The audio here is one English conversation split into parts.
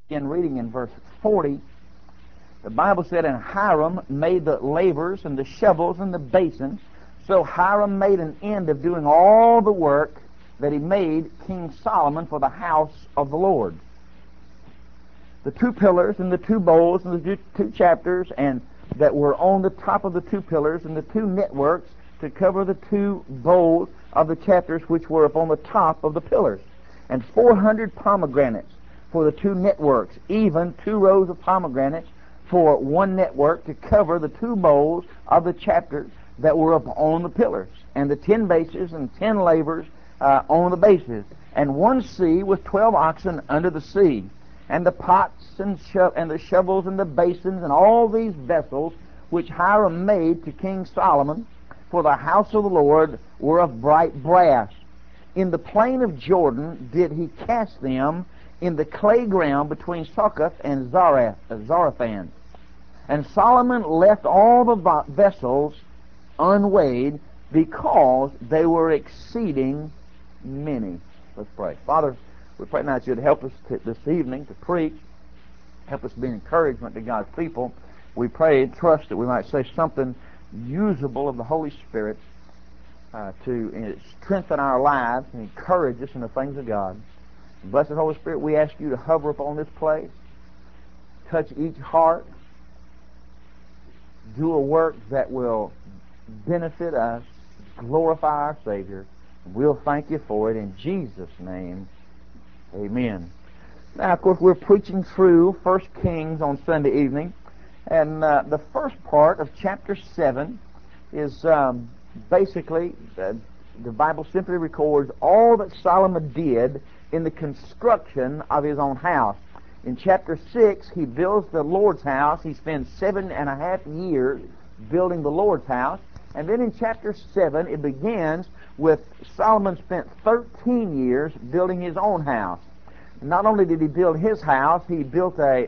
In reading in verse 40, the Bible said, "And Hiram made the lavers and the shovels and the basins." So Hiram made an end of doing all the work that he made King Solomon for the house of the Lord. The two pillars and the two bowls and the two chapters and that were on the top of the two pillars and the two networks to cover the two bowls of the chapters which were upon the top of the pillars, and 400 pomegranates for the two networks, even 2 rows of pomegranates for one network to cover the two bowls of the chapters that were up on the pillars, and the 10 bases and 10 lavers on the bases, and 1 sea with 12 oxen under the sea, and the pots and the shovels and the basins and all these vessels which Hiram made to King Solomon for the house of the Lord were of bright brass. In the plain of Jordan did he cast them in the clay ground between Succoth and Zarethan. And Solomon left all the vessels unweighed because they were exceeding many. Let's pray. Father, we pray now that you'd help us this evening to preach, help us be an encouragement to God's people. We pray and trust that we might say something usable of the Holy Spirit to strengthen our lives and encourage us in the things of God. Blessed Holy Spirit, we ask you to hover upon this place, touch each heart, do a work that will benefit us, glorify our Savior. We'll thank you for it in Jesus' name. Amen. Now, of course, we're preaching through 1 Kings on Sunday evening, and the first part of chapter 7 is basically, the Bible simply records all that Solomon did in the construction of his own house. In chapter 6, he builds the Lord's house. He spends 7.5 years building the Lord's house. And then in chapter 7, it begins with Solomon spent 13 years building his own house. Not only did he build his house, he built a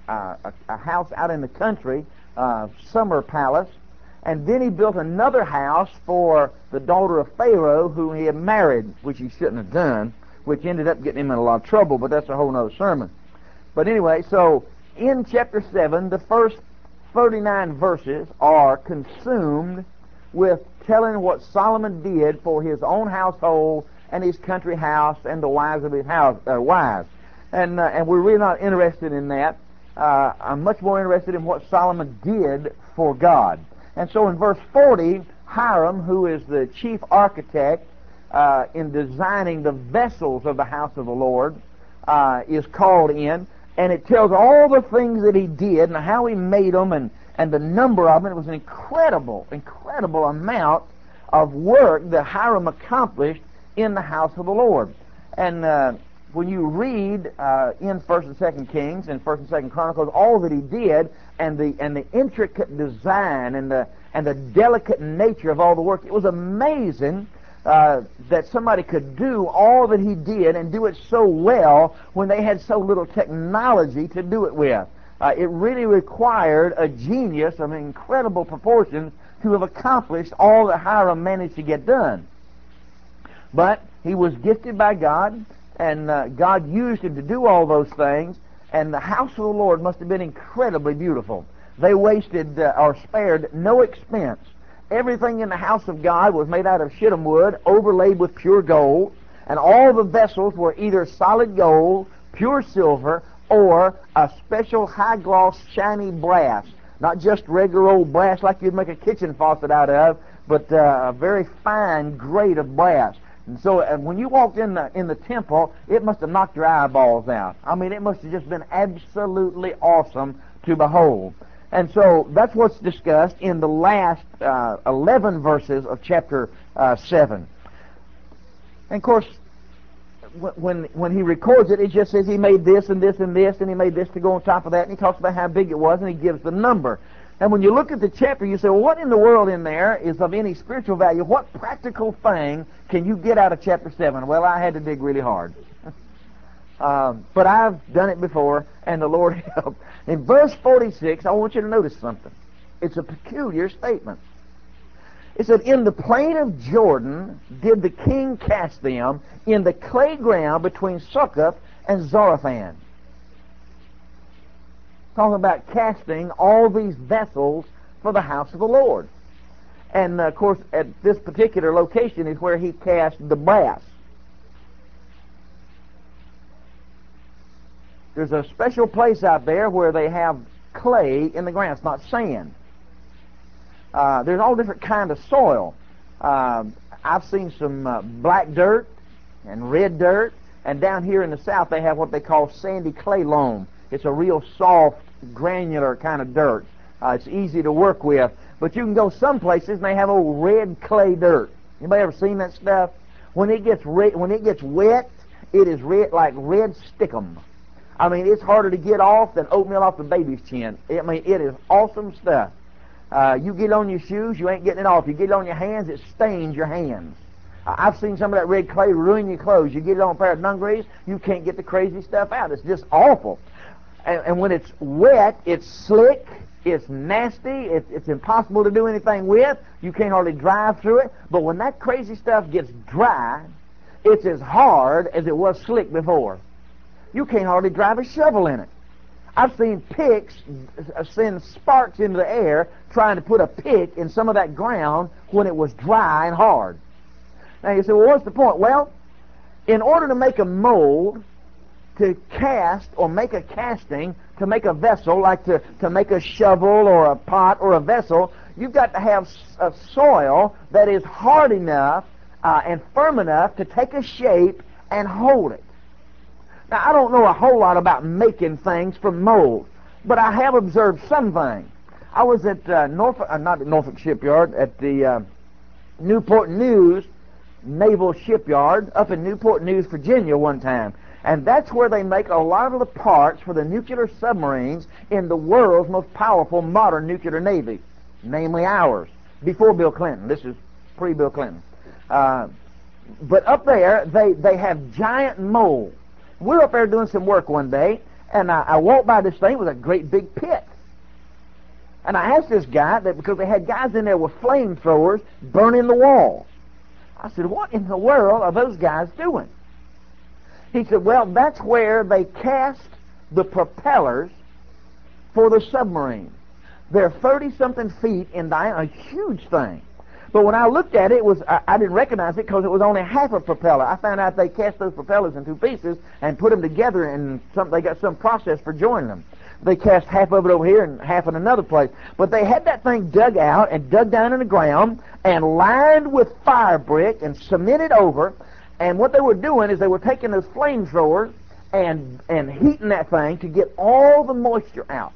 house out in the country, Summer Palace, and then he built another house for the daughter of Pharaoh, who he had married, which he shouldn't have done, which ended up getting him in a lot of trouble, but that's a whole other sermon. But anyway, so in chapter 7, the first 39 verses are consumed with telling what Solomon did for his own household and his country house and the wives of his wives. And we're really not interested in that. I'm much more interested in what Solomon did for God. And so in verse 40, Hiram, who is the chief architect in designing the vessels of the house of the Lord, is called in, and it tells all the things that he did and how he made them and the number of them. It was an incredible amount of work that Hiram accomplished in the house of the Lord. And when you read in 1st and 2nd Kings and 1st and 2nd Chronicles all that he did and the intricate design and the delicate nature of all the work, it was amazing that somebody could do all that he did and do it so well when they had so little technology to do it with. It really required a genius of incredible proportions to have accomplished all that Hiram managed to get done. But he was gifted by God, and God used him to do all those things, and the house of the Lord must have been incredibly beautiful. They wasted or spared no expense. Everything in the house of God was made out of shittim wood, overlaid with pure gold, and all the vessels were either solid gold, pure silver, or a special high-gloss, shiny brass. Not just regular old brass like you'd make a kitchen faucet out of, but a very fine grade of brass. And so when you walked in the temple, it must have knocked your eyeballs out. I mean, it must have just been absolutely awesome to behold. And so that's what's discussed in the last 11 verses of chapter 7. And of course, when he records it, it just says he made this and this and this, and he made this to go on top of that, and he talks about how big it was, and he gives the number. And when you look at the chapter, you say, well, what in the world in there is of any spiritual value? What practical thing can you get out of chapter 7? Well, I had to dig really hard. But I've done it before, and the Lord helped. In verse 46, I want you to notice something. It's a peculiar statement. It said, in the plain of Jordan did the king cast them in the clay ground between Succoth and Zarethan. talking about casting all these vessels for the house of the Lord. And, of course, at this particular location is where he cast the brass. There's a special place out there where they have clay in the ground. It's not sand. There's all different kind of soil. I've seen some black dirt and red dirt, and down here in the south they have what they call sandy clay loam. It's a real soft, granular kind of dirt. It's easy to work with, but you can go some places and they have old red clay dirt. Anybody ever seen that stuff? When it gets wet, it is red, like red stickum. I mean, it's harder to get off than oatmeal off the baby's chin. I mean, it is awesome stuff. You get it on your shoes, you ain't getting it off. You get it on your hands, it stains your hands. I've seen some of that red clay ruin your clothes. You get it on a pair of dungarees, you can't get the crazy stuff out. It's just awful. And when it's wet, it's slick, it's nasty, it's impossible to do anything with. You can't hardly drive through it. But when that crazy stuff gets dry, it's as hard as it was slick before. You can't hardly drive a shovel in it. I've seen picks send sparks into the air trying to put a pick in some of that ground when it was dry and hard. Now you say, well, what's the point? Well, in order to make a mold, to cast or make a casting, to make a vessel, like to make a shovel or a pot or a vessel, you've got to have a soil that is hard enough and firm enough to take a shape and hold it. Now, I don't know a whole lot about making things from mold, but I have observed some things. I was at not at Norfolk Shipyard, at the Newport News Naval Shipyard up in Newport News, Virginia one time. And that's where they make a lot of the parts for the nuclear submarines in the world's most powerful modern nuclear navy, namely ours, before Bill Clinton. This is pre-Bill Clinton. But up there, they have giant molds. We're up there doing some work one day, and I walked by this thing with a great big pit. And I asked this guy, that because they had guys in there with flamethrowers burning the wall. I said, what in the world are those guys doing? He said, well, that's where they cast the propellers for the submarine. They're 30-something feet in diameter, a huge thing. But when I looked at it, I didn't recognize it because it was only half a propeller. I found out they cast those propellers in two pieces and put them together, and they got some process for joining them. They cast half of it over here and half in another place. But they had that thing dug out and dug down in the ground and lined with fire brick and cemented over. And what they were doing is they were taking those flamethrowers and heating that thing to get all the moisture out.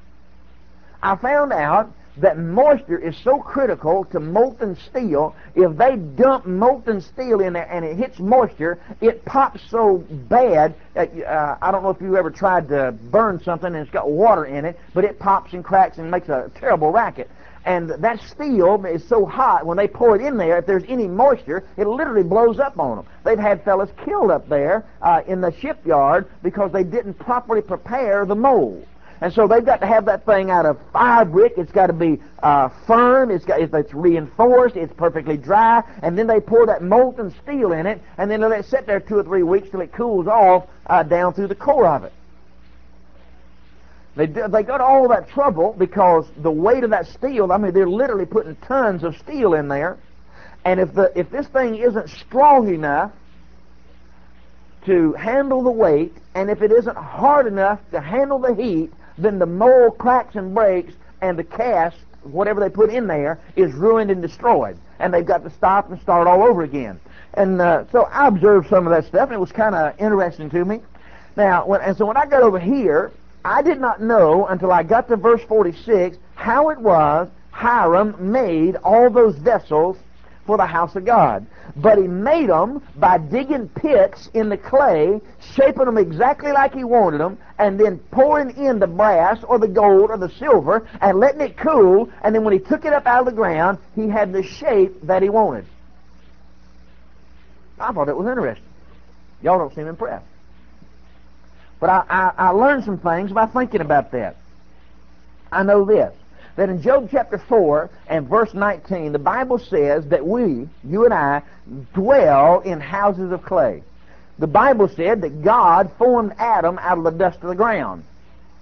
I found out that moisture is so critical to molten steel. If they dump molten steel in there and it hits moisture, it pops so bad that I don't know if you ever tried to burn something and it's got water in it, but it pops and cracks and makes a terrible racket. And that steel is so hot, when they pour it in there, if there's any moisture, it literally blows up on them. They've had fellas killed up there in the shipyard because they didn't properly prepare the mold. And so they've got to have that thing out of fire brick. It's got to be firm. It's reinforced. It's perfectly dry. And then they pour that molten steel in it, and then let it sit there 2 or 3 weeks till it cools off down through the core of it. They got all that trouble because the weight of that steel, I mean, they're literally putting tons of steel in there. And if this thing isn't strong enough to handle the weight, and if it isn't hard enough to handle the heat, then the mold cracks and breaks, and the cast, whatever they put in there, is ruined and destroyed. And they've got to stop and start all over again. And so I observed some of that stuff, and it was kind of interesting to me. Now, so when I got over here, I did not know until I got to verse 46 how it was Hiram made all those vessels for the house of God. But he made them by digging pits in the clay, shaping them exactly like he wanted them, and then pouring in the brass or the gold or the silver and letting it cool, and then when he took it up out of the ground, he had the shape that he wanted. I thought it was interesting. Y'all don't seem impressed. But I learned some things by thinking about that. I know this, that in Job chapter 4 and verse 19, the Bible says that we, you and I, dwell in houses of clay. The Bible said that God formed Adam out of the dust of the ground.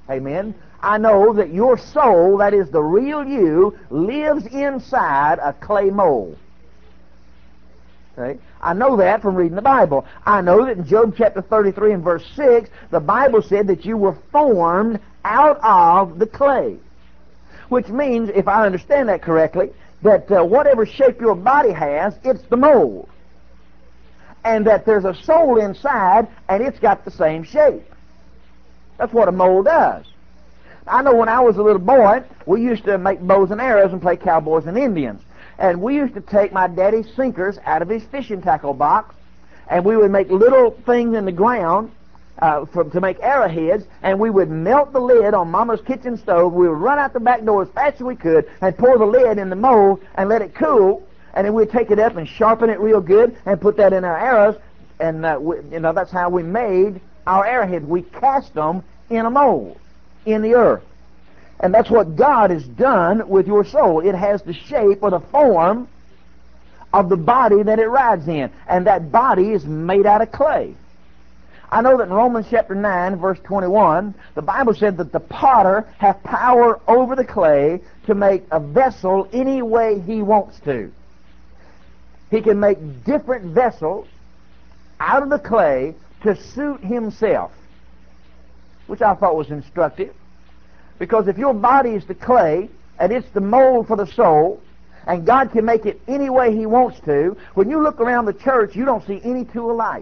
Amen. I know that your soul, that is the real you, lives inside a clay mold. Okay? I know that from reading the Bible. I know that in Job chapter 33 and verse 6, the Bible said that you were formed out of the clay. Which means, if I understand that correctly, that whatever shape your body has, it's the mold. And that there's a soul inside, and it's got the same shape. That's what a mold does. I know when I was a little boy, we used to make bows and arrows and play cowboys and Indians. And we used to take my daddy's sinkers out of his fishing tackle box, and we would make little things in the ground to make arrowheads, and we would melt the lid on Mama's kitchen stove. We would run out the back door as fast as we could and pour the lid in the mold and let it cool, and then we'd take it up and sharpen it real good and put that in our arrows, and that's how we made our arrowheads. We cast them in a mold in the earth. And that's what God has done with your soul. It has the shape or the form of the body that it rides in, and that body is made out of clay. I know that in Romans chapter 9, verse 21, the Bible said that the potter hath power over the clay to make a vessel any way he wants to. He can make different vessels out of the clay to suit himself, which I thought was instructive. Because if your body is the clay, and it's the mold for the soul, and God can make it any way he wants to, when you look around the church, you don't see any two alike.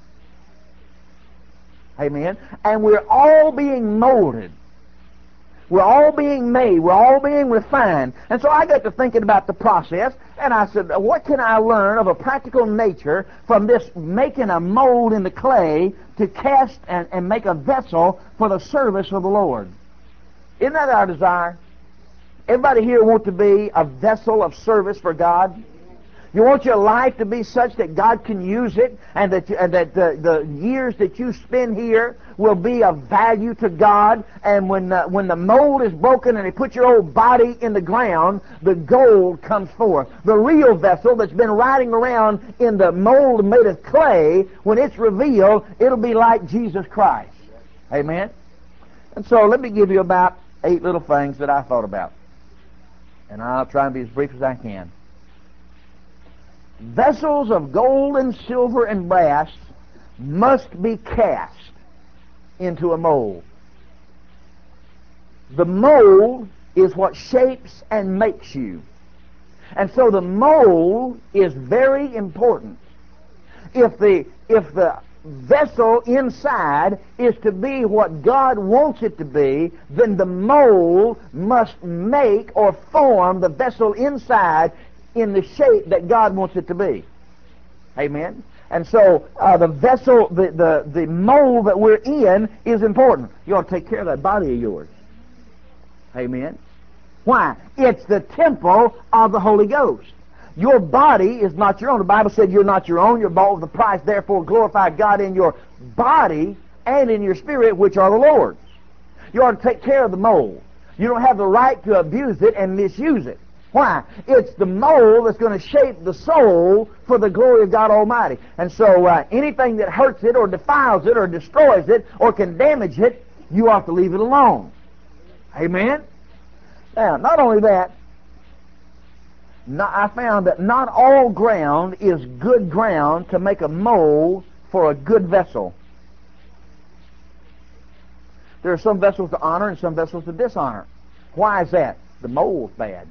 Amen. And we're all being molded. We're all being made. We're all being refined. And so I got to thinking about the process, and I said, what can I learn of a practical nature from this making a mold in the clay to cast and make a vessel for the service of the Lord? Isn't that our desire? Everybody here want to be a vessel of service for God? You want your life to be such that God can use it, and that the years that you spend here will be of value to God. And when the mold is broken and they put your old body in the ground, the gold comes forth. The real vessel that's been riding around in the mold made of clay, when it's revealed, it'll be like Jesus Christ. Amen? And so let me give you about 8 little things that I thought about. And I'll try and be as brief as I can. Vessels of gold and silver and brass must be cast into a mold. The mold is what shapes and makes you. And so the mold is very important. If the vessel inside is to be what God wants it to be, then the mold must make or form the vessel inside in the shape that God wants it to be. Amen? And so the vessel, the mold that we're in is important. You ought to take care of that body of yours. Amen? Why? It's the temple of the Holy Ghost. Your body is not your own. The Bible said you're not your own. You're bought with a price. Therefore, glorify God in your body and in your spirit, which are the Lord's. You ought to take care of the mold. You don't have the right to abuse it and misuse it. Why? It's the mold that's going to shape the soul for the glory of God Almighty. And so anything that hurts it or defiles it or destroys it or can damage it, you ought to leave it alone. Amen? Now, not only that, I found that not all ground is good ground to make a mold for a good vessel. There are some vessels to honor and some vessels to dishonor. Why is that? The mold's bad.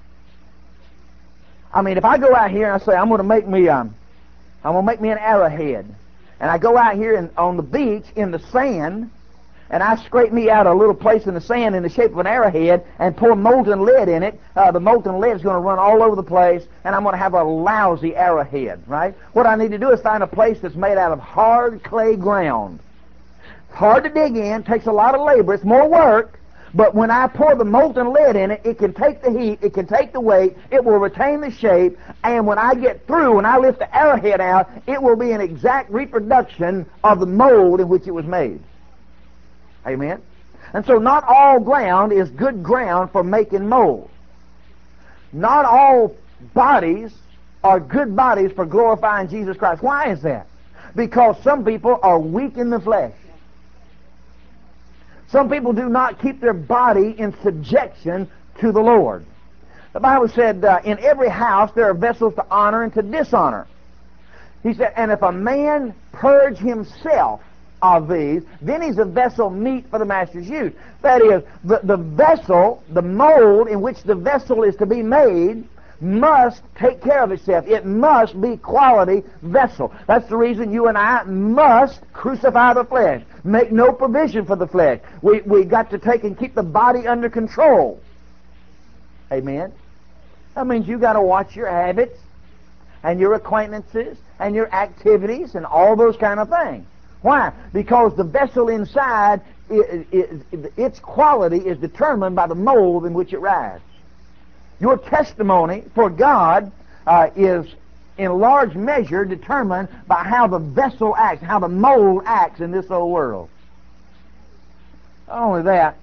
I mean, if I go out here and I say, I'm going to make me an arrowhead, and I go out here on the beach in the sand, and I scrape me out a little place in the sand in the shape of an arrowhead and pour molten lead in it, the molten lead is going to run all over the place, and I'm going to have a lousy arrowhead, right? What I need to do is find a place that's made out of hard clay ground. It's hard to dig in, takes a lot of labor, it's more work, but when I pour the molten lead in it, it can take the heat, it can take the weight, it will retain the shape, and when I get through, when I lift the arrowhead out, it will be an exact reproduction of the mold in which it was made. Amen? And so not all ground is good ground for making mold. Not all bodies are good bodies for glorifying Jesus Christ. Why is that? Because some people are weak in the flesh. Some people do not keep their body in subjection to the Lord. The Bible said, in every house there are vessels to honor and to dishonor. He said, and if a man purge himself of these, then he's a vessel meet for the master's use. That is, the vessel, the mold in which the vessel is to be made, must take care of itself. It must be quality vessel. That's the reason you and I must crucify the flesh. Make no provision for the flesh. We got to take and keep the body under control. Amen. That means you got to watch your habits and your acquaintances and your activities and all those kind of things. Why? Because the vessel inside, its quality is determined by the mold in which it rides. Your testimony for God is in large measure determined by how the vessel acts, how the mold acts in this old world. Not only that,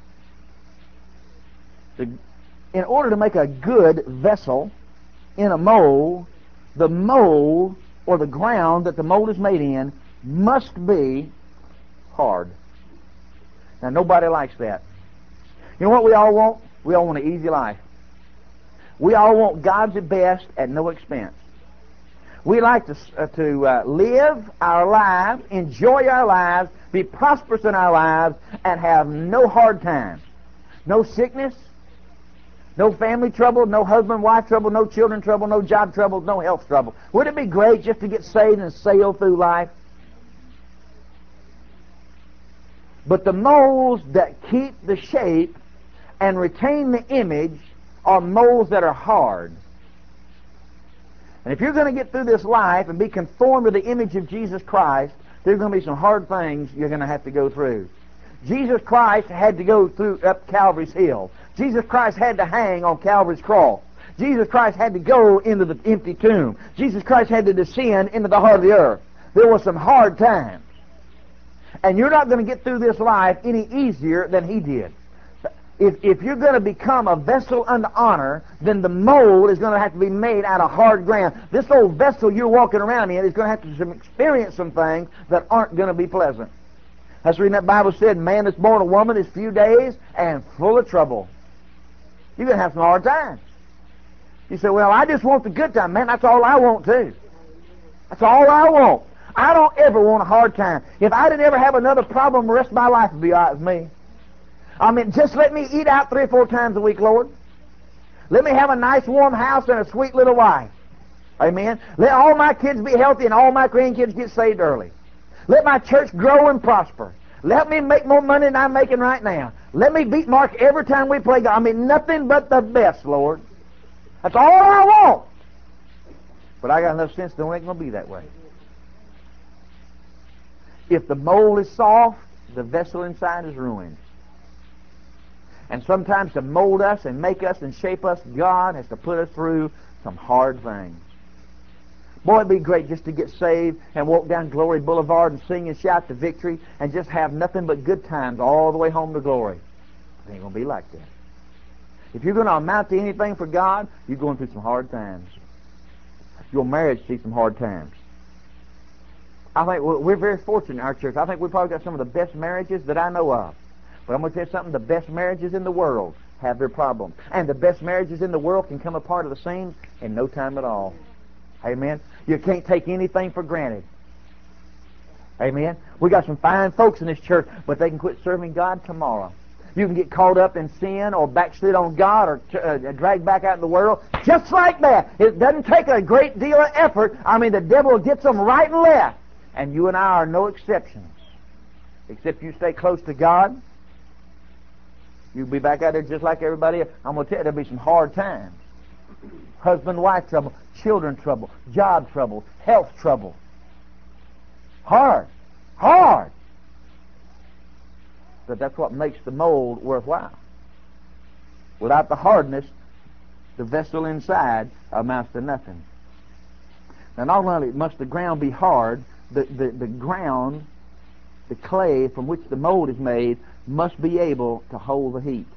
in order to make a good vessel in a mold, the mold or the ground that the mold is made in must be hard. Now, nobody likes that. You know what we all want? We all want an easy life. We all want God's best at no expense. We like to live our lives, enjoy our lives, be prosperous in our lives, and have no hard times. No sickness, no family trouble, no husband-wife trouble, no children trouble, no job trouble, no health trouble. Wouldn't it be great just to get saved and sail through life? But the molds that keep the shape and retain the image are molds that are hard. And if you're going to get through this life and be conformed to the image of Jesus Christ, there's going to be some hard things you're going to have to go through. Jesus Christ had to go up Calvary's hill. Jesus Christ had to hang on Calvary's cross. Jesus Christ had to go into the empty tomb. Jesus Christ had to descend into the heart of the earth. There were some hard times. And you're not going to get through this life any easier than he did. If you're going to become a vessel unto honor, then the mold is going to have to be made out of hard ground. This old vessel you're walking around in is going to have to experience some things that aren't going to be pleasant. That's the reason that Bible said, man that's born of woman is few days and full of trouble. You're going to have some hard times. You say, well, I just want the good time. Man, that's all I want too. That's all I want. I don't ever want a hard time. If I didn't ever have another problem, the rest of my life would be all right with me. I mean, just let me eat out 3 or 4 times a week, Lord. Let me have a nice warm house and a sweet little wife. Amen. Let all my kids be healthy and all my grandkids get saved early. Let my church grow and prosper. Let me make more money than I'm making right now. Let me beat Mark every time we play God. I mean, nothing but the best, Lord. That's all I want. But I got enough sense to know it ain't going to be that way. If the mold is soft, the vessel inside is ruined. And sometimes to mold us and make us and shape us, God has to put us through some hard things. Boy, it'd be great just to get saved and walk down Glory Boulevard and sing and shout to victory and just have nothing but good times all the way home to glory. It ain't going to be like that. If you're going to amount to anything for God, you're going through some hard times. Your marriage sees some hard times. I think we're very fortunate in our church. I think we've probably got some of the best marriages that I know of. But I'm going to tell you something, the best marriages in the world have their problems. And the best marriages in the world can come apart of the seams in no time at all. Amen? You can't take anything for granted. Amen? We got some fine folks in this church, but they can quit serving God tomorrow. You can get caught up in sin or backslid on God or dragged back out in the world just like that. It doesn't take a great deal of effort. I mean, the devil gets them right and left. And you and I are no exceptions. Except you stay close to God, you'll be back out there just like everybody else. I'm going to tell you, there'll be some hard times. Husband-wife trouble, children trouble, job trouble, health trouble. Hard. Hard. But that's what makes the mold worthwhile. Without the hardness, the vessel inside amounts to nothing. Now, not only must the ground be hard, the ground, the clay from which the mold is made, must be able to hold the heat.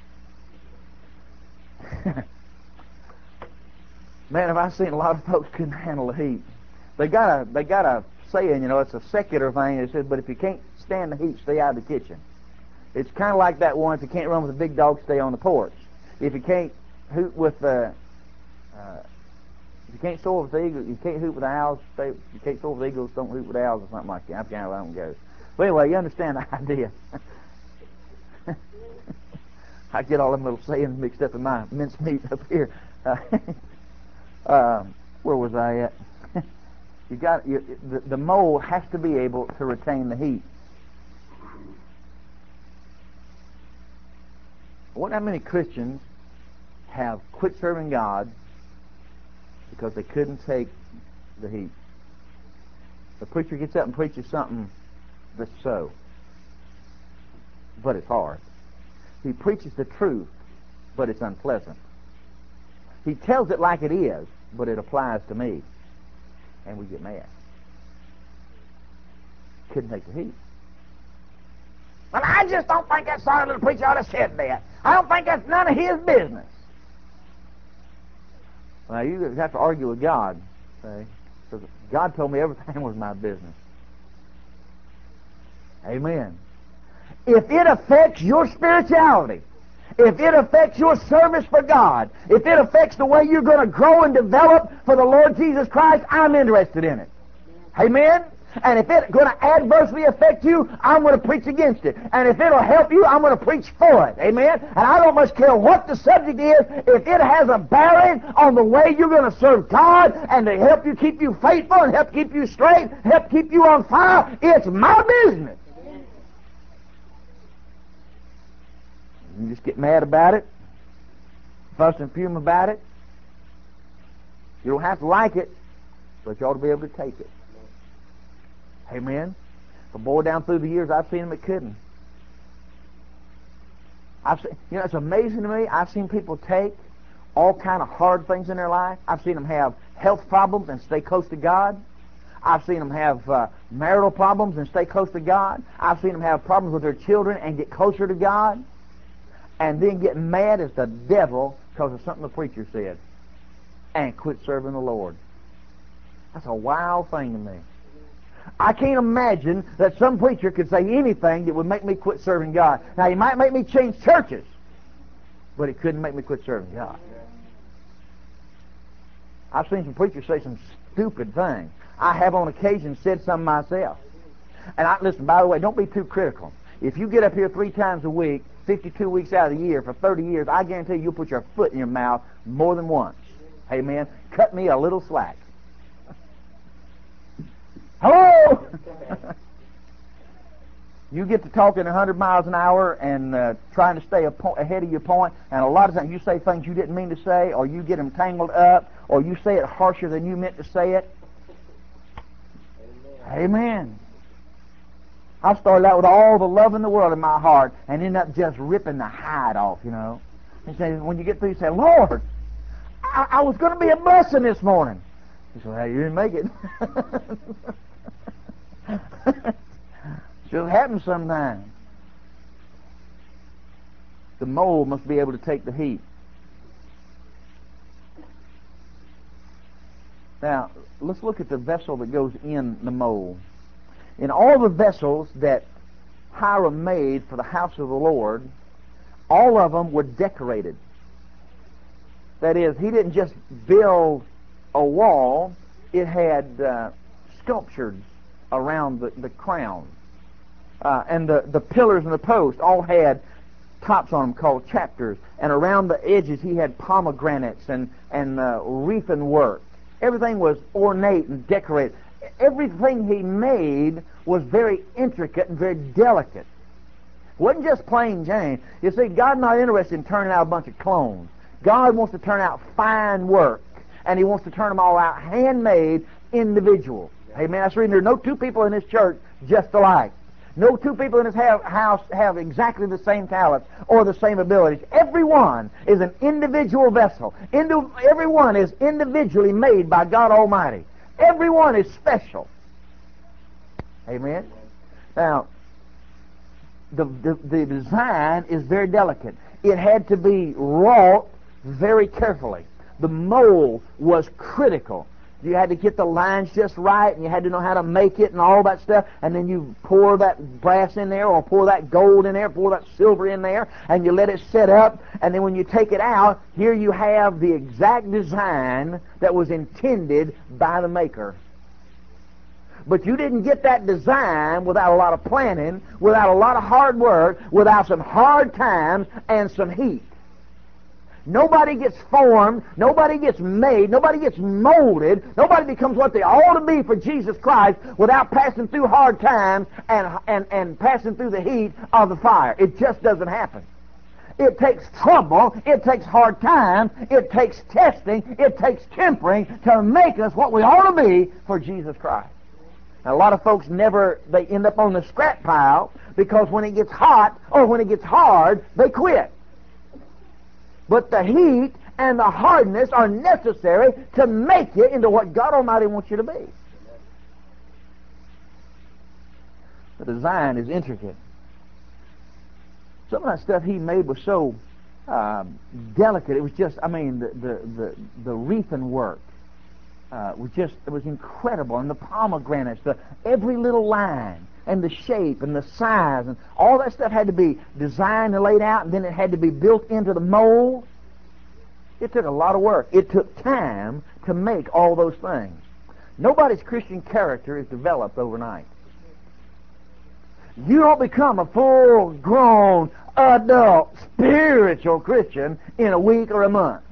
Man, have I seen a lot of folks couldn't handle the heat. They got a saying, you know, it's a secular thing. It says, but if you can't stand the heat, stay out of the kitchen. It's kind of like that one, if you can't run with the big dog, stay on the porch. If you can't hoot with the, if you can't soar with the eagles, you can't hoot with the owls, you can't soar with the eagles, don't hoot with the owls, or something like that. I forget how that one goes. But anyway, you understand the idea. I get all them little sayings mixed up in my mincemeat up here. Where was I at? The mold has to be able to retain the heat. I wonder how many Christians have quit serving God because they couldn't take the heat. The preacher gets up and preaches something that's so, but it's hard. He preaches the truth, but it's unpleasant. He tells it like it is, but it applies to me. And we get mad. Couldn't take the heat. Well, I just don't think that sorry little preacher ought to said that. I don't think that's none of his business. Well, you have to argue with God, see? Because God told me everything was my business. Amen. If it affects your spirituality, if it affects your service for God, if it affects the way you're going to grow and develop for the Lord Jesus Christ, I'm interested in it. Amen? And if it's going to adversely affect you, I'm going to preach against it. And if it'll help you, I'm going to preach for it. Amen? And I don't much care what the subject is, if it has a bearing on the way you're going to serve God and to help you keep you faithful and help keep you straight, help keep you on fire, it's my business. You just get mad about it, fuss and fume about it. You don't have to like it, but you ought to be able to take it. Amen. The boy down through the years, I've seen him that couldn't. It's amazing to me. I've seen people take all kind of hard things in their life. I've seen them have health problems and stay close to God. I've seen them have marital problems and stay close to God. I've seen them have problems with their children and get closer to God. And then get mad as the devil because of something the preacher said and quit serving the Lord. That's a wild thing to me. I can't imagine that some preacher could say anything that would make me quit serving God. Now, he might make me change churches, but it couldn't make me quit serving God. I've seen some preachers say some stupid things. I have on occasion said some myself. And listen, by the way, don't be too critical. If you get up here 3 times a week, 52 weeks out of the year for 30 years, I guarantee you'll put your foot in your mouth more than once. Amen. Cut me a little slack. Hello? You get to talking 100 miles an hour and trying to stay ahead of your point, and a lot of times you say things you didn't mean to say, or you get them tangled up, or you say it harsher than you meant to say it. Amen. I started out with all the love in the world in my heart and ended up just ripping the hide off, you know. And say, when you get through, you say, Lord, I was going to be a blessing this morning. You say, well, you didn't make it. Should happen sometime. The mold must be able to take the heat. Now, let's look at the vessel that goes in the mold. In all the vessels that Hiram made for the house of the Lord, all of them were decorated. That is, he didn't just build a wall, it had sculptures around the crown. And the pillars and the posts all had tops on them called chapters. And around the edges he had pomegranates and wreathen work. Everything was ornate and decorated. Everything he made was very intricate and very delicate. It wasn't just plain Jane. You see, God's not interested in turning out a bunch of clones. God wants to turn out fine work, and He wants to turn them all out handmade, individual. Amen. That's the reason there are no two people in this church just alike. No two people in this house have exactly the same talents or the same abilities. Everyone is an individual vessel. Everyone is individually made by God Almighty. Everyone is special. Amen. Now, the design is very delicate. It had to be wrought very carefully. The mold was critical. You had to get the lines just right, and you had to know how to make it and all that stuff. And then you pour that brass in there, or pour that gold in there, pour that silver in there, and you let it set up. And then when you take it out, here you have the exact design that was intended by the maker. But you didn't get that design without a lot of planning, without a lot of hard work, without some hard times and some heat. Nobody gets formed, nobody gets made, nobody gets molded, nobody becomes what they ought to be for Jesus Christ without passing through hard times and passing through the heat of the fire. It just doesn't happen. It takes trouble, it takes hard times, it takes testing, it takes tempering to make us what we ought to be for Jesus Christ. Now, a lot of folks they end up on the scrap pile because when it gets hot or when it gets hard, they quit. But the heat and the hardness are necessary to make you into what God Almighty wants you to be. The design is intricate. Some of that stuff he made was so delicate. It was just, the wreathen work it was incredible. And the pomegranates, every little line, and the shape and the size and all that stuff had to be designed and laid out, and then it had to be built into the mold. It took a lot of work. It took time to make all those things. Nobody's Christian character is developed overnight. You don't become a full-grown, adult, spiritual Christian in a week or a month.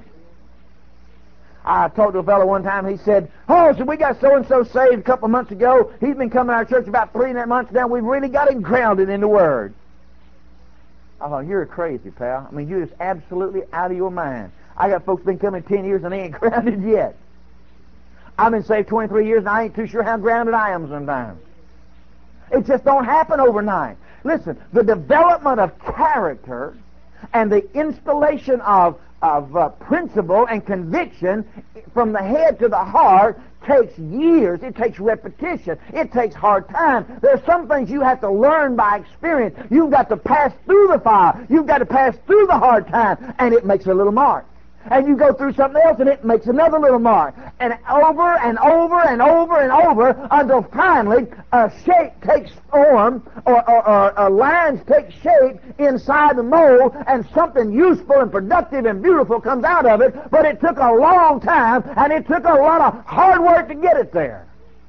I talked to a fellow one time. He said, so we got so-and-so saved a couple of months ago. He's been coming to our church about 3.5 months now. We've really got him grounded in the Word. I thought, you're crazy, pal. You're just absolutely out of your mind. I got folks been coming 10 years and they ain't grounded yet. I've been saved 23 years and I ain't too sure how grounded I am sometimes. It just don't happen overnight. Listen, the development of character and the installation of principle and conviction from the head to the heart takes years. It takes repetition. It takes hard time. There's some things you have to learn by experience. You've got to pass through the fire. You've got to pass through the hard time, and it makes a little mark. And you go through something else, and it makes another little mark. And over and over and over and over until finally a shape takes form, or lines take shape inside the mold, and something useful and productive and beautiful comes out of it. But it took a long time, and it took a lot of hard work to get it there.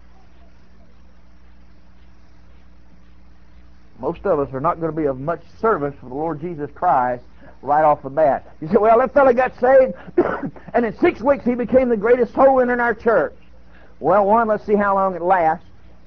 Most of us are not going to be of much service for the Lord Jesus Christ right off the bat. You say, well, that fellow got saved, and in 6 weeks he became the greatest soul winner in our church. Well, let's see how long it lasts.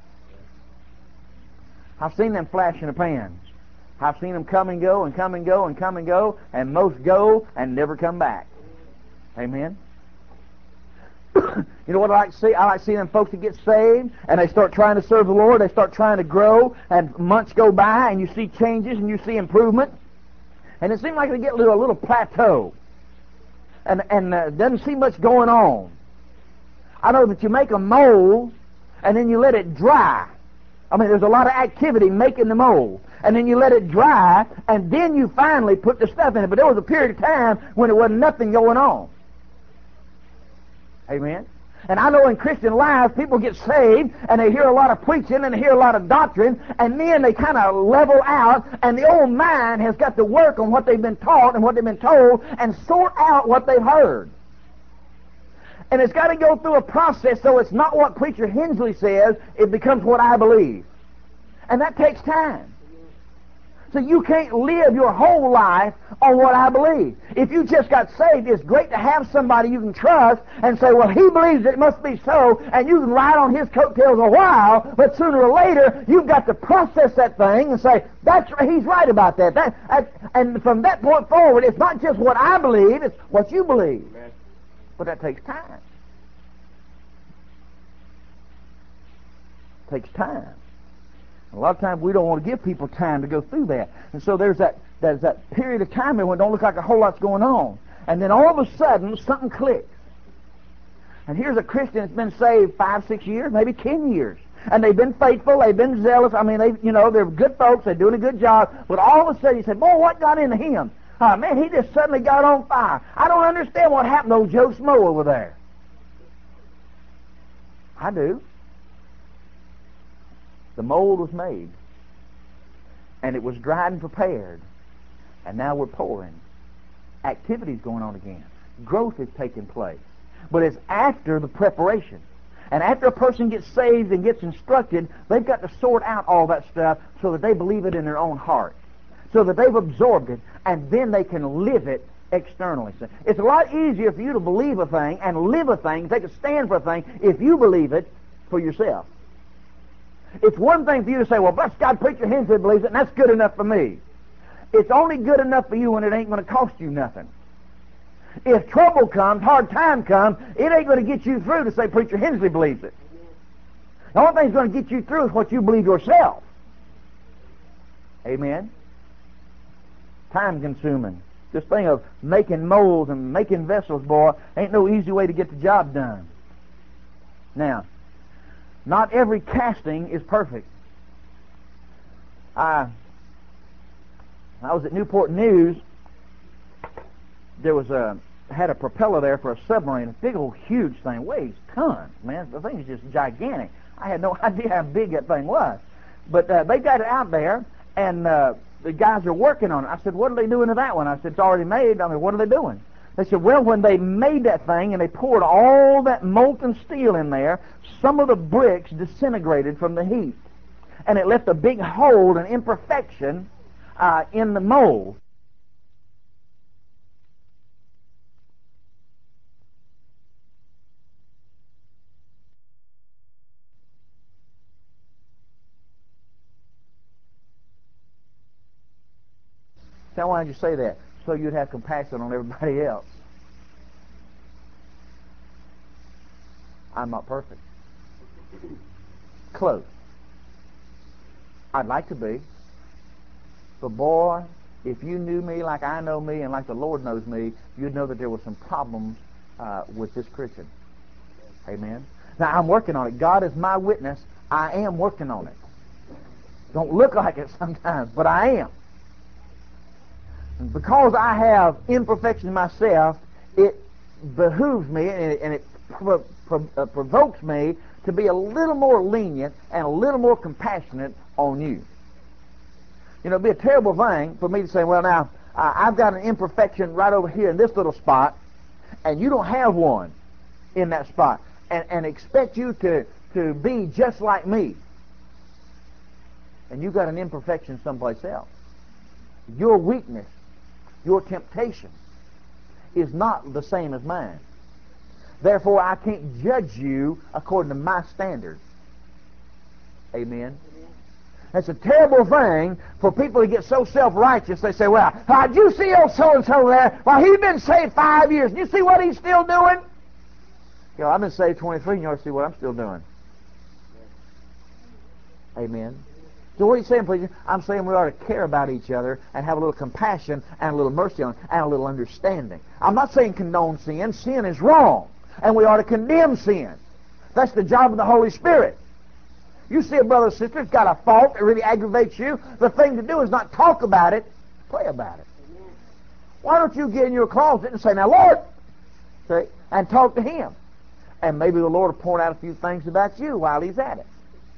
I've seen them flash in the pans. I've seen them come and go and come and go and come and go, and most go and never come back. Amen? You know what I like to see? I like to see them folks that get saved, and they start trying to serve the Lord, they start trying to grow, and months go by, and you see changes, and you see improvement. And it seems like they get to a little plateau. And doesn't seem much going on. I know that you make a mold, and then you let it dry. There's a lot of activity making the mold. And then you let it dry, and then you finally put the stuff in it. But there was a period of time when there wasn't nothing going on. Amen? And I know in Christian life, people get saved, and they hear a lot of preaching, and they hear a lot of doctrine, and then they kind of level out, and the old mind has got to work on what they've been taught and what they've been told, and sort out what they've heard. And it's got to go through a process, so it's not what Preacher Hensley says, it becomes what I believe. And that takes time. So you can't live your whole life on what I believe. If you just got saved, it's great to have somebody you can trust and say, well, he believes it must be so, and you can ride on his coattails a while, but sooner or later, you've got to process that thing and say, he's right about that. And from that point forward, it's not just what I believe, it's what you believe. Amen. But that takes time. It takes time. A lot of times we don't want to give people time to go through that. And so there's that period of time when it don't look like a whole lot's going on. And then all of a sudden, something clicks. And here's a Christian that's been saved 5, 6 years, maybe 10 years. And they've been faithful, they've been zealous. They're good folks, they're doing a good job. But all of a sudden you say, boy, what got into him? Man, he just suddenly got on fire. I don't understand what happened to old Joe Smo over there. I do. The mold was made, and it was dried and prepared, and now we're pouring. Activity's going on again. Growth is taking place. But it's after the preparation. And after a person gets saved and gets instructed, they've got to sort out all that stuff so that they believe it in their own heart, so that they've absorbed it, and then they can live it externally. So it's a lot easier for you to believe a thing and live a thing, take a stand for a thing, if you believe it for yourself. It's one thing for you to say, well, bless God, Preacher Hensley believes it, and that's good enough for me. It's only good enough for you when it ain't going to cost you nothing. If trouble comes, hard time comes, it ain't going to get you through to say Preacher Hensley believes it. The only thing that's going to get you through is what you believe yourself. Amen? Time consuming. This thing of making molds and making vessels, boy, ain't no easy way to get the job done. Now, not every casting is perfect. I was at Newport News. There was had a propeller there for a submarine, a big old huge thing, weighs tons, man. The thing is just gigantic. I had no idea how big that thing was. But they got it out there, and the guys are working on it. I said, what are they doing to that one? I said, it's already made. I mean, what are they doing? They said, well, when they made that thing and they poured all that molten steel in there, some of the bricks disintegrated from the heat. And it left a big hole, an imperfection in the mold. Now, why did you say that? So you'd have compassion on everybody else. I'm not perfect. Close. I'd like to be. But boy, if you knew me like I know me and like the Lord knows me, you'd know that there were some problems with this Christian. Amen? Now, I'm working on it. God is my witness. I am working on it. Don't look like it sometimes, but I am. And because I have imperfection myself, it behooves me and it provokes me to be a little more lenient and a little more compassionate on you. You know, it'd be a terrible thing for me to say, well, now, I've got an imperfection right over here in this little spot, and you don't have one in that spot, and expect you to be just like me. And you've got an imperfection someplace else. Your weakness, your temptation, is not the same as mine. Therefore, I can't judge you according to my standards. Amen? It's a terrible thing for people to get so self-righteous. They say, well, did you see old so-and-so there? Well, he's been saved 5 years. Do you see what he's still doing? You know, I've been saved 23, and you ought to see what I'm still doing. Amen? So what are you saying, preacher? I'm saying we ought to care about each other and have a little compassion and a little mercy on and a little understanding. I'm not saying condone sin. Sin is wrong, and we ought to condemn sin. That's the job of the Holy Spirit. You see a brother or sister that's got a fault that really aggravates you, the thing to do is not talk about it, pray about it. Why don't you get in your closet and say, now, Lord, see, and talk to Him. And maybe the Lord will point out a few things about you while He's at it.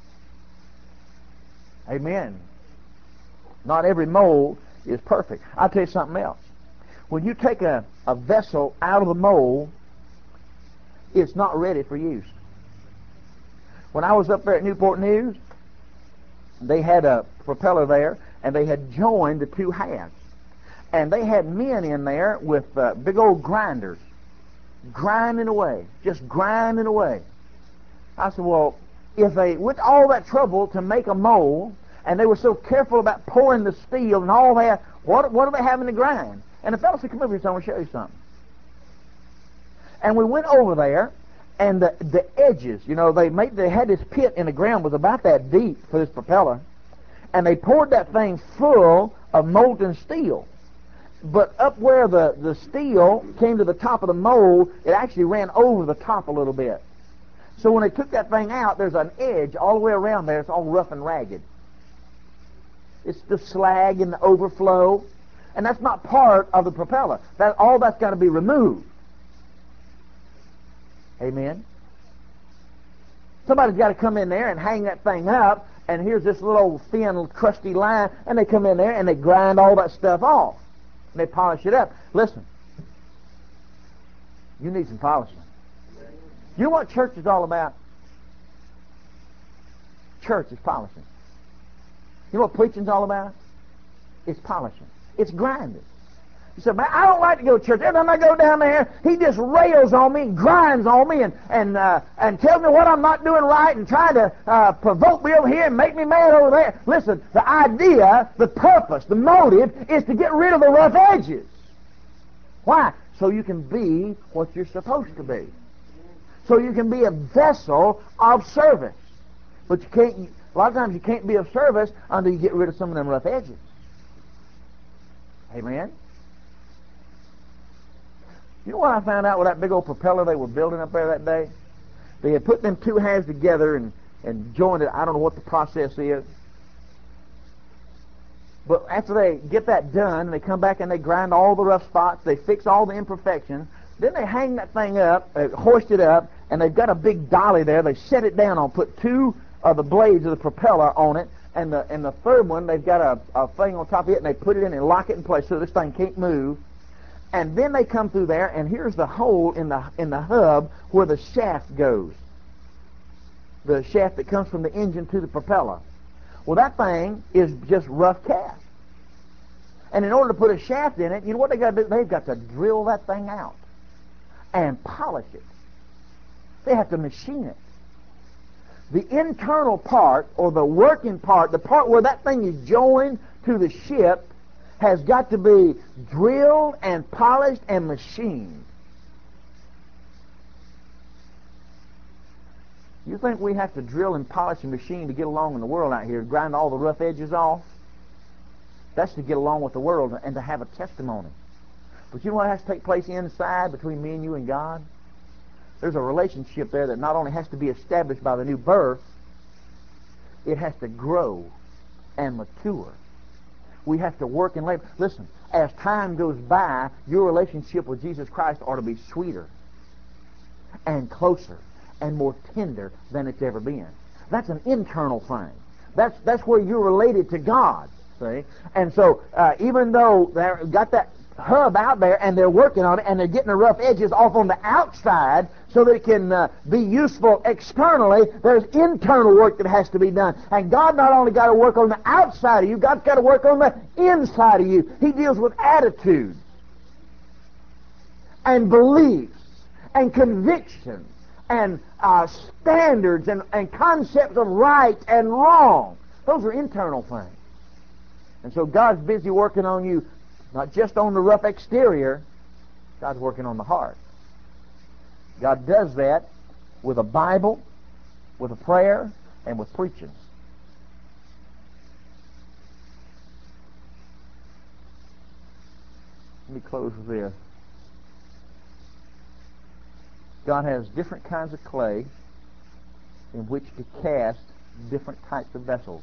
Amen. Not every mold is perfect. I'll tell you something else. When you take a vessel out of the mold, it's not ready for use. When I was up there at Newport News, they had a propeller there, and they had joined the two halves. And they had men in there with big old grinders, grinding away, just grinding away. I said, well, if they went all that trouble to make a mold, and they were so careful about pouring the steel and all that, what are they having to grind? And the fellow said, come over here, son, I want to show you something. And we went over there, and the edges, you know, they had this pit in the ground was about that deep for this propeller, and they poured that thing full of molten steel. But up where the steel came to the top of the mold, it actually ran over the top a little bit. So when they took that thing out, there's an edge all the way around there. It's all rough and ragged. It's the slag and the overflow, and that's not part of the propeller. All that's got to be removed. Amen. Somebody's got to come in there and hang that thing up, and here's this little old thin, crusty line, and they come in there and they grind all that stuff off. And they polish it up. Listen, you need some polishing. You know what church is all about? Church is polishing. You know what preaching's all about? It's polishing. It's grinding. You say, man, I don't like to go to church. Every time I go down there, he just rails on me and grinds on me and tells me what I'm not doing right and trying to provoke me over here and make me mad over there. Listen, the idea, the purpose, the motive is to get rid of the rough edges. Why? So you can be what you're supposed to be. So you can be a vessel of service. But you can't, a lot of times you can't be of service until you get rid of some of them rough edges. Amen? You know what I found out with that big old propeller they were building up there that day? They had put them two halves together and joined it. I don't know what the process is. But after they get that done, they come back and they grind all the rough spots. They fix all the imperfections. Then they hang that thing up, hoist it up, and they've got a big dolly there. They set it down on, put two of the blades of the propeller on it, and the third one, they've got a thing on top of it, and they put it in and lock it in place so this thing can't move. And then they come through there, and here's the hole in the hub where the shaft goes. The shaft that comes from the engine to the propeller. Well, that thing is just rough cast. And in order to put a shaft in it, you know what they got to do? They've got to drill that thing out and polish it. They have to machine it. The internal part, or the working part, the part where that thing is joined to the ship, has got to be drilled and polished and machined. You think we have to drill and polish and machine to get along in the world out here, grind all the rough edges off? That's to get along with the world and to have a testimony. But you know what has to take place inside between me and you and God? There's a relationship there that not only has to be established by the new birth, it has to grow and mature. We have to work and labor. Listen, as time goes by, your relationship with Jesus Christ ought to be sweeter and closer and more tender than it's ever been. That's an internal thing. That's where you're related to God, see? And so, even though they've got that hub out there and they're working on it and they're getting the rough edges off on the outside so that it can be useful externally, there's internal work that has to be done. And God not only got to work on the outside of you, God's got to work on the inside of you. He deals with attitudes and beliefs and convictions and standards and concepts of right and wrong. Those are internal things. And so God's busy working on you, not just on the rough exterior. God's working on the heart. God does that with a Bible, with a prayer, and with preaching. Let me close with this. God has different kinds of clay in which to cast different types of vessels.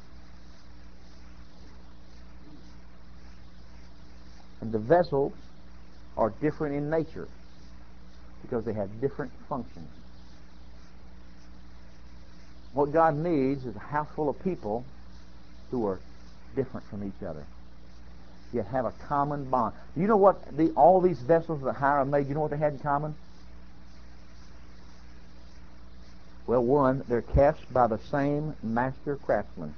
And the vessels are different in nature because they have different functions. What God needs is a house full of people who are different from each other, yet have a common bond. You know what all these vessels that Hiram made, you know what they had in common? Well, one, they're cast by the same master craftsman.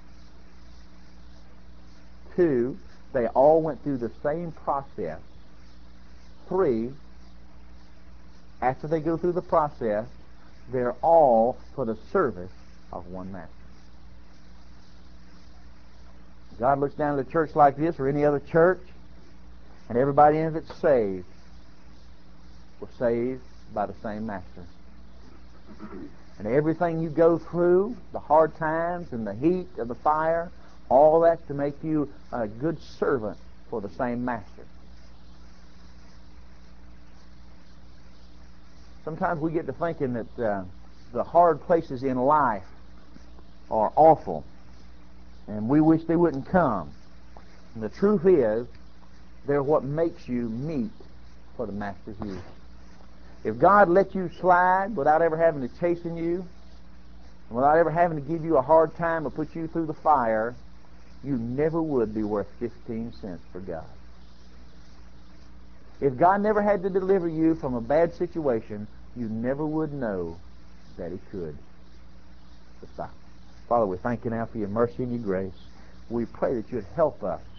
Two, they all went through the same process. Three, after they go through the process, they're all for the service of one master. God looks down at a church like this or any other church, and everybody in it's saved. Was saved by the same master. And everything you go through, the hard times and the heat of the fire, all that's to make you a good servant for the same master. Sometimes we get to thinking that the hard places in life are awful, and we wish they wouldn't come. And the truth is, they're what makes you meet for the master's use. If God let you slide without ever having to chasten you, And without ever having to give you a hard time or put you through the fire, you never would be worth 15 cents for God. If God never had to deliver you from a bad situation, you never would know that He could. Father, we thank you now for your mercy and your grace. We pray that you'd help us